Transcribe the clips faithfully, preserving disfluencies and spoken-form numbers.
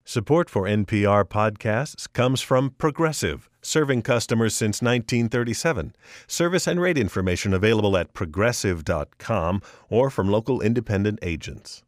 Support for N P R podcasts comes from Progressive, serving customers since nineteen thirty-seven. Service and rate information available at progressive dot com or from local independent agents.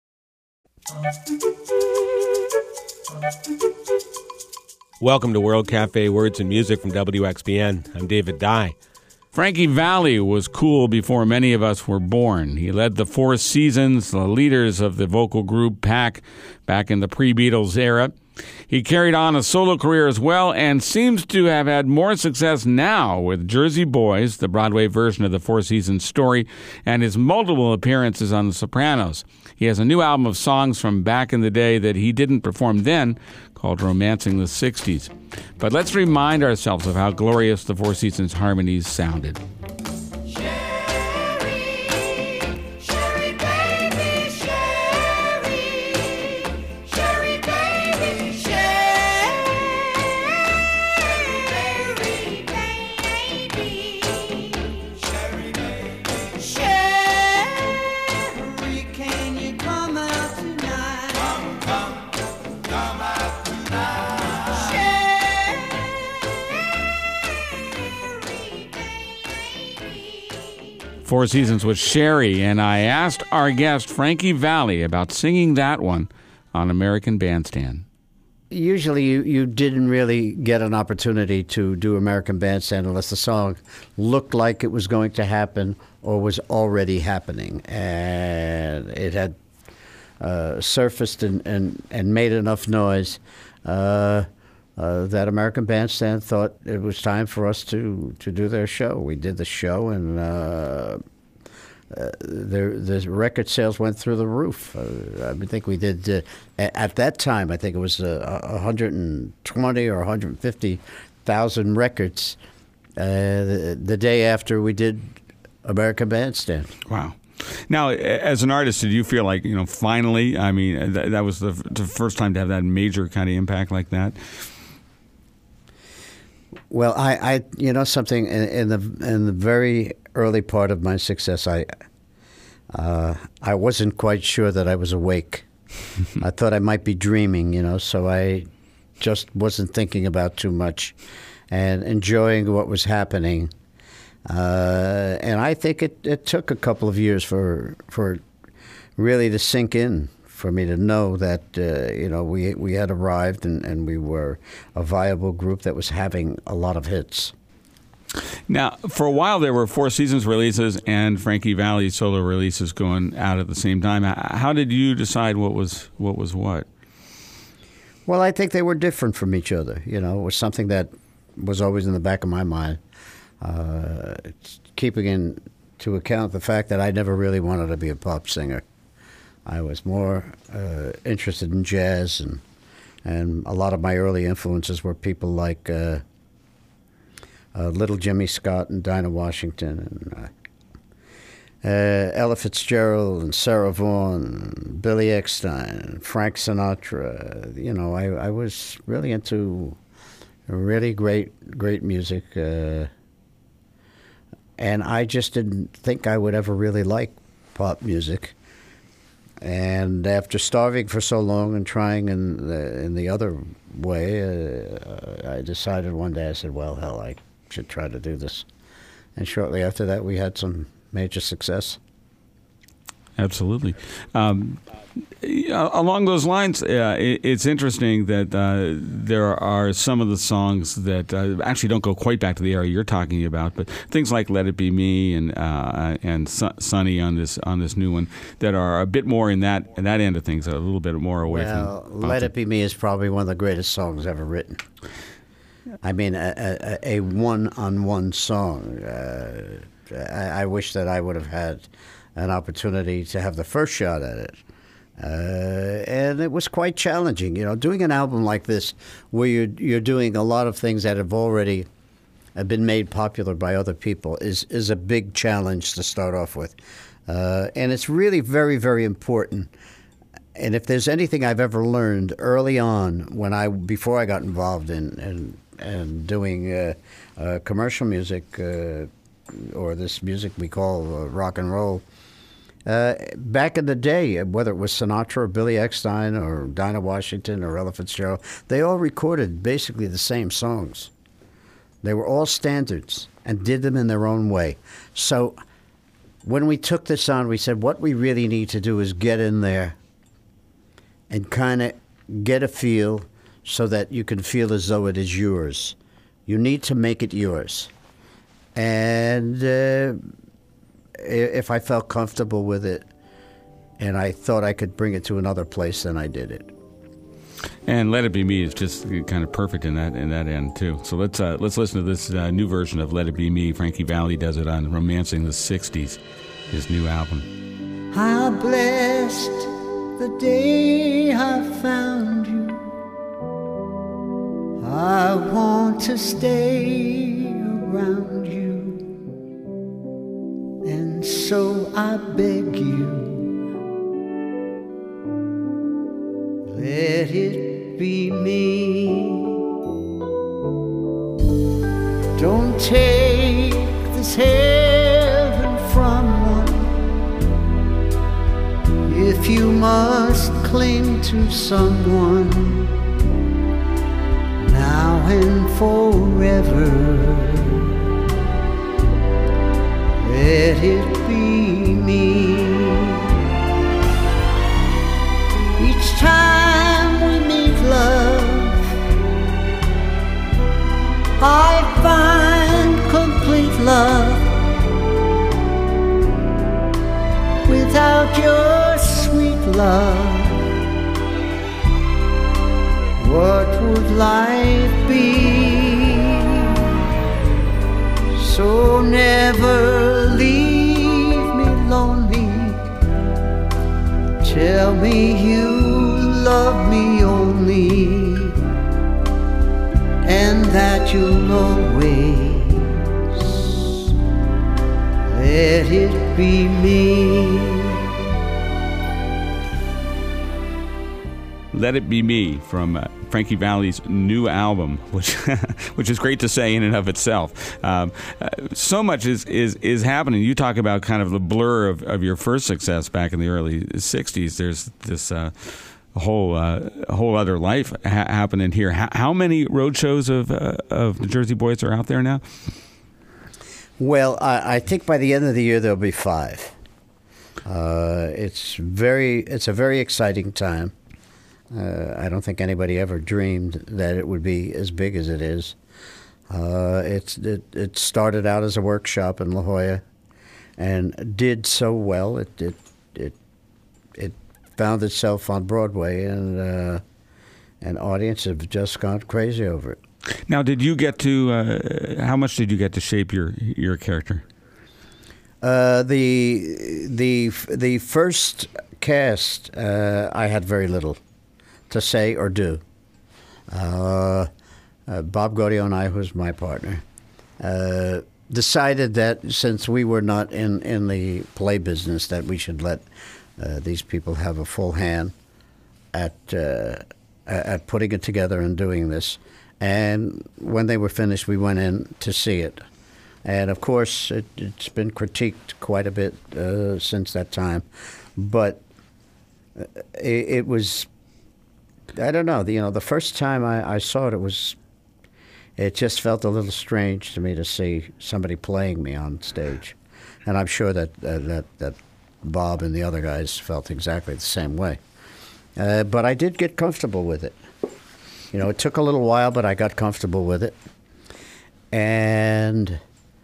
Welcome to World Cafe Words and Music from W X B N. I'm David Dye. Frankie Valli was cool before many of us were born. He led the Four Seasons, the leaders of the vocal group Pack, back in the pre-Beatles era. He carried on a solo career as well and seems to have had more success now with Jersey Boys, the Broadway version of the Four Seasons story, and his multiple appearances on The Sopranos. He has a new album of songs from back in the day that he didn't perform then, called Romancing the sixties. But let's remind ourselves of how glorious the Four Seasons harmonies sounded. Four Seasons with Sherry, and I asked our guest, Frankie Valli, about singing that one on American Bandstand. Usually you, you didn't really get an opportunity to do American Bandstand unless the song looked like it was going to happen or was already happening. And it had uh, surfaced and, and, and made enough noise uh, uh, that American Bandstand thought it was time for us to, to do their show. We did the show, and uh, uh, the, the record sales went through the roof. Uh, I think we did, uh, at that time, I think it was uh, one hundred twenty or one hundred fifty thousand records uh, the, the day after we did American Bandstand. Wow. Now, as an artist, did you feel like, you know, finally, I mean, that, that was the, the first time to have that major kind of impact like that? Well, I, I, you know, something in, in the in the very early part of my success, I, uh, I wasn't quite sure that I was awake. I thought I might be dreaming, you know, so I just wasn't thinking about too much and enjoying what was happening. Uh, and I think it, it took a couple of years for for really to sink in, for me to know that, uh, you know, we we had arrived and, and we were a viable group that was having a lot of hits. Now, for a while there were Four Seasons releases and Frankie Valli solo releases going out at the same time. How did you decide what was what was what? Well, I think they were different from each other. You know, it was something that was always in the back of my mind, uh, keeping into account the fact that I never really wanted to be a pop singer. I was more uh, interested in jazz, and and a lot of my early influences were people like uh, uh, Little Jimmy Scott and Dinah Washington, and uh, uh, Ella Fitzgerald and Sarah Vaughan, and Billy Eckstine, and Frank Sinatra. You know, I, I was really into really great great music, uh, and I just didn't think I would ever really like pop music. And after starving for so long and trying in the, in the other way, uh, I decided one day, I said, well, hell, I should try to do this. And shortly after that, we had some major success. Absolutely. Um, along those lines, uh, it, it's interesting that uh, there are some of the songs that uh, actually don't go quite back to the era you're talking about, but things like "Let It Be Me" and uh, and "Sunny" on this on this new one that are a bit more in that in that end of things, a little bit more away well, from. Well, "Let It Be Me" is probably one of the greatest songs ever written. I mean, a, a, a one-on-one song. Uh, I, I wish that I would have had an opportunity to have the first shot at it. Uh, and it was quite challenging, you know, doing an album like this where you're, you're doing a lot of things that have already been made popular by other people is, is a big challenge to start off with. Uh, and it's really very, very important. And if there's anything I've ever learned early on when I, before I got involved in, in, in doing uh, uh, commercial music uh, or this music we call uh, rock and roll, Uh, back in the day, whether it was Sinatra or Billy Eckstine or Dinah Washington or Ella Fitzgerald, they all recorded basically the same songs. They were all standards and did them in their own way. So when we took this on, we said what we really need to do is get in there and kind of get a feel so that you can feel as though it is yours. You need to make it yours. And uh, if I felt comfortable with it and I thought I could bring it to another place, then I did it. And Let It Be Me is just kind of perfect in that in that end too. So let's uh, let's listen to this uh, new version of Let It Be Me. Frankie Valli does it on Romancing the sixties, his new album. How blessed the day I found you. I want to stay around you. And so I beg you, let it be me. Don't take this heaven from one. If you must cling to someone now and forever, let it be me. Each time we meet, love, I find complete love. Without your sweet love, what would life be? So never leave me lonely. Tell me you love me only, and that you'll always let it be me. Let It Be Me from uh, Frankie Valli's new album, which which is great to say in and of itself. Um, uh, so much is, is is happening. You talk about kind of the blur of, of your first success back in the early sixties. There's this uh, whole uh, whole other life ha- happening here. H- how many road shows of uh, of the Jersey Boys are out there now? Well, I, I think by the end of the year there'll be five. Uh, it's very it's a very exciting time. Uh, I don't think anybody ever dreamed that it would be as big as it is. Uh, it's it, it started out as a workshop in La Jolla, and did so well. It it it it found itself on Broadway, and uh, and audiences have just gone crazy over it. Now, did you get to? Uh, how much did you get to shape your your character? Uh, the the the first cast, uh, I had very little to say or do. Uh, uh, Bob Gaudio and I, who's my partner, uh, decided that since we were not in, in the play business, that we should let uh, these people have a full hand at uh, at putting it together and doing this. And when they were finished, we went in to see it. And of course, it, it's been critiqued quite a bit uh, since that time. But it, it was, I don't know, the, you know, the first time I, I saw it, it was, it just felt a little strange to me to see somebody playing me on stage. And I'm sure that uh, that, that Bob and the other guys felt exactly the same way. Uh, but I did get comfortable with it. You know, it took a little while, but I got comfortable with it. And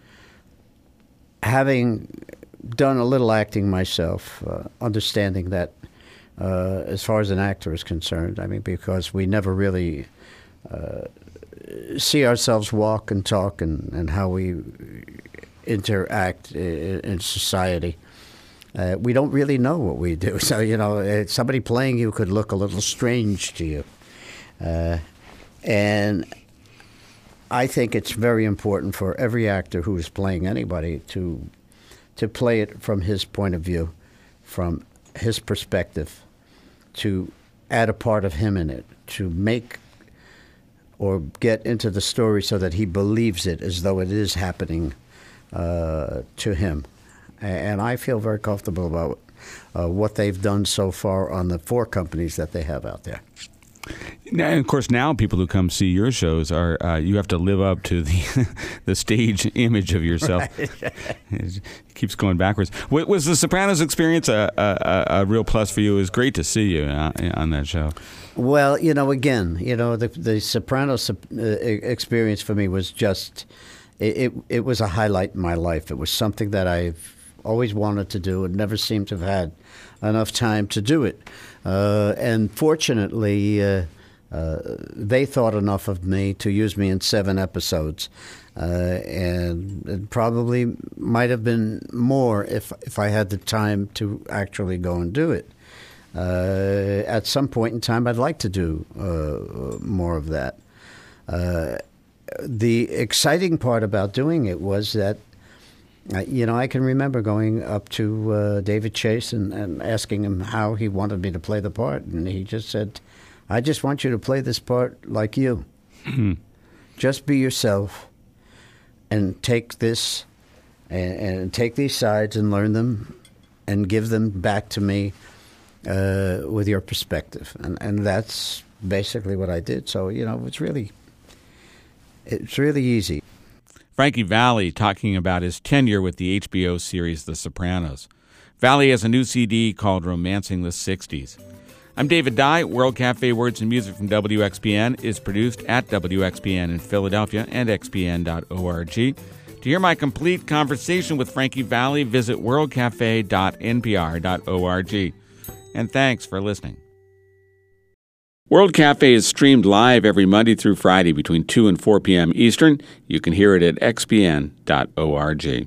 having done a little acting myself, uh, understanding that uh, as far as an actor is concerned, I mean, because we never really uh, see ourselves walk and talk and, and how we interact in, in society. Uh, we don't really know what we do. So, you know, somebody playing you could look a little strange to you. Uh, and I think it's very important for every actor who is playing anybody to to play it from his point of view, from his perspective, to add a part of him in it, to make or get into the story so that he believes it as though it is happening uh, to him. And I feel very comfortable about uh, what they've done so far on the four companies that they have out there. Now, and of course, now people who come see your shows are uh, you have to live up to the the stage image of yourself. Right. It keeps going backwards. Was the Sopranos experience a, a, a real plus for you? It was great to see you uh, on that show. Well, you know, again, you know, the the Sopranos uh, experience for me was just it, it. It was a highlight in my life. It was something that I've always wanted to do and never seemed to have had enough time to do it. Uh, and fortunately, uh, uh, they thought enough of me to use me in seven episodes. Uh, and it probably might have been more if if I had the time to actually go and do it. Uh, at some point in time, I'd like to do uh, more of that. Uh, the exciting part about doing it was that, uh, you know, I can remember going up to uh, David Chase and, and asking him how he wanted me to play the part. And he just said, I just want you to play this part like you. Just be yourself and take this and, and take these sides and learn them and give them back to me uh, with your perspective. And, and that's basically what I did. So, you know, it's really, it's really easy. Frankie Valli talking about his tenure with the H B O series The Sopranos. Valli has a new C D called Romancing the sixties. I'm David Dye. World Cafe Words and Music from W X P N is produced at W X P N in Philadelphia and X P N dot org. To hear my complete conversation with Frankie Valli, visit world cafe dot N P R dot org. And thanks for listening. World Cafe is streamed live every Monday through Friday between two and four p.m. Eastern. You can hear it at X P N dot org.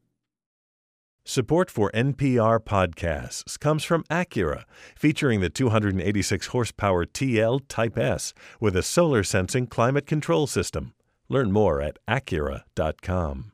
Support for N P R podcasts comes from Acura, featuring the two hundred eighty-six horsepower T L Type S with a solar sensing climate control system. Learn more at Acura dot com.